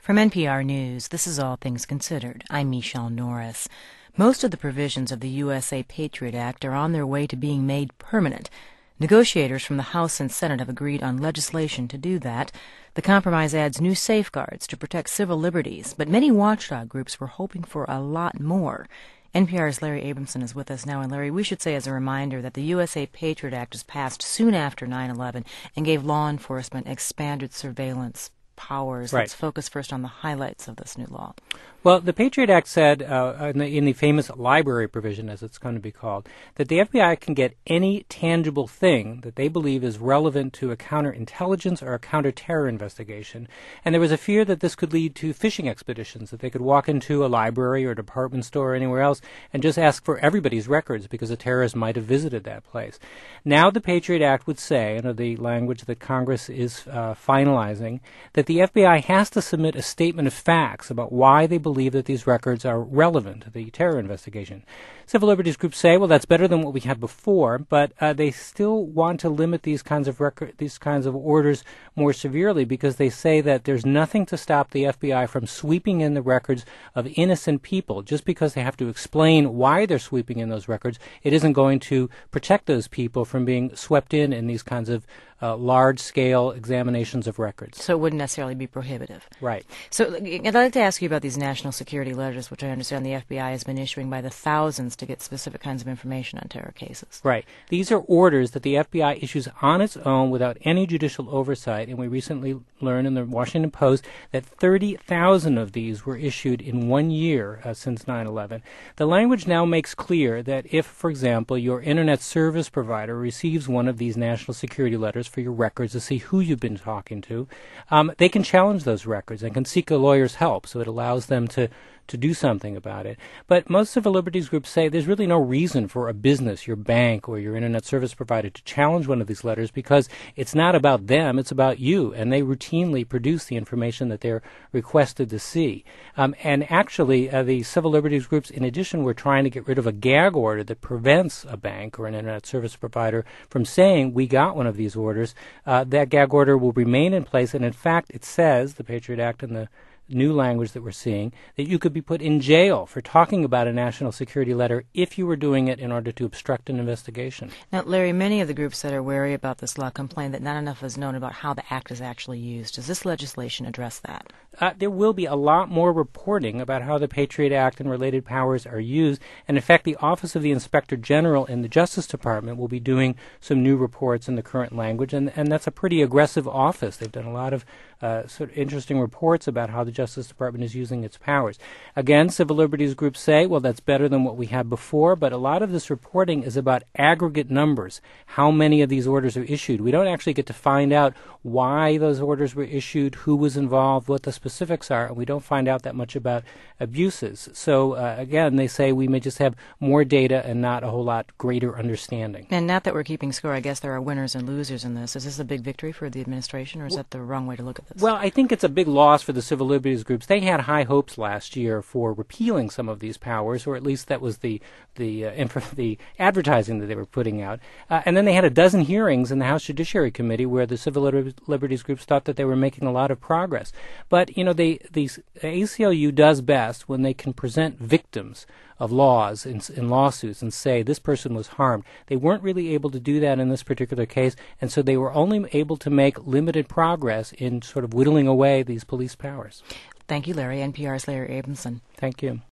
From NPR News, this is All Things Considered. I'm Michelle Norris. Most of the provisions of the USA Patriot Act are on their way to being made permanent. Negotiators from the House and Senate have agreed on legislation to do that. The compromise adds new safeguards to protect civil liberties, but many watchdog groups were hoping for a lot more. NPR's Larry Abramson is with us now. And Larry, we should say as a reminder that the USA Patriot Act was passed soon after 9/11 and gave law enforcement expanded surveillance powers. Right. Let's focus first on the highlights of this new law. Well, the Patriot Act said, in the famous library provision, as it's going to be called, that the FBI can get any tangible thing that they believe is relevant to a counterintelligence or a counterterror investigation. And there was a fear that this could lead to phishing expeditions, that they could walk into a library or a department store or anywhere else and just ask for everybody's records because a terrorist might have visited that place. Now the Patriot Act would say, under the language that Congress is finalizing, that the FBI has to submit a statement of facts about why they believe that these records are relevant to the terror investigation. Civil liberties groups say, well, that's better than what we had before, but they still want to limit these kinds of orders more severely because they say that there's nothing to stop the FBI from sweeping in the records of innocent people. Just because they have to explain why they're sweeping in those records, it isn't going to protect those people from being swept in these kinds of large-scale examinations of records. So it wouldn't necessarily be prohibitive. Right. So I'd like to ask you about these national security letters, which I understand the FBI has been issuing by the thousands to get specific kinds of information on terror cases. Right. These are orders that the FBI issues on its own without any judicial oversight, and we recently learned in the Washington Post that 30,000 of these were issued in 1 year since 9/11. The language now makes clear that if, for example, your internet service provider receives one of these national security letters for your records to see who you've been talking to, they can challenge those records and can seek a lawyer's help, so it allows them to do something about it. But most civil liberties groups say there's really no reason for a business, your bank or your internet service provider, to challenge one of these letters because it's not about them, it's about you, and they routinely produce the information that they're requested to see. And actually, the civil liberties groups, in addition, were trying to get rid of a gag order that prevents a bank or an internet service provider from saying, we got one of these orders. That gag order will remain in place, and in fact, it says, the Patriot Act and the new language that we're seeing, that you could be put in jail for talking about a national security letter if you were doing it in order to obstruct an investigation. Now, Larry, many of the groups that are wary about this law complain that not enough is known about how the act is actually used. Does this legislation address that? There will be a lot more reporting about how the Patriot Act and related powers are used. And in fact, the Office of the Inspector General in the Justice Department will be doing some new reports in the current language. And that's a pretty aggressive office. They've done a lot of sort of interesting reports about how the Justice Department is using its powers. Again, civil liberties groups say, well, that's better than what we had before. But a lot of this reporting is about aggregate numbers, how many of these orders are issued. We don't actually get to find out why those orders were issued, who was involved, what the specifics are, and we don't find out that much about abuses. So, again, they say we may just have more data and not a whole lot greater understanding. And not that we're keeping score, I guess there are winners and losers in this. Is this a big victory for the administration, or is that the wrong way to look at this? Well, I think it's a big loss for the civil liberties groups. They had high hopes last year for repealing some of these powers, or at least that was the advertising that they were putting out. And then they had a dozen hearings in the House Judiciary Committee where the civil liberties groups thought that they were making a lot of progress. But, you know, the ACLU does best when they can present victims of laws in lawsuits and say this person was harmed. They weren't really able to do that in this particular case, and so they were only able to make limited progress in sort of whittling away these police powers. Thank you, Larry. NPR's Larry Abramson. Thank you.